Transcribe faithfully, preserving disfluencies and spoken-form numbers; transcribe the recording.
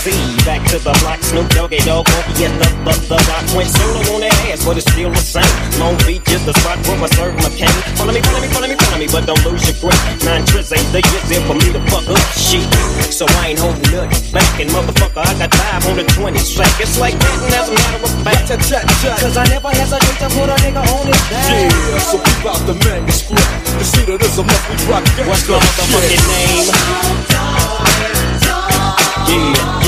C. Back to the block, Snoop Doggy Dogg, funky as the, the, the rock. Went solo on that ass, but it's still the same. Long Beach is the spot where I serve my cane. Follow me, follow me, follow me, follow me, but don't lose your grip. Nine tris ain't the years there for me to fuck up shit. So I ain't holding nothing back, and motherfucker, I got five on the twenty sack. It's like that, and as a matter of fact, cause I never hesitate to put a nigga on his back. Yeah, so keep out the manuscript. You see that it's a monthly drop. What's my motherfucking name? Yeah.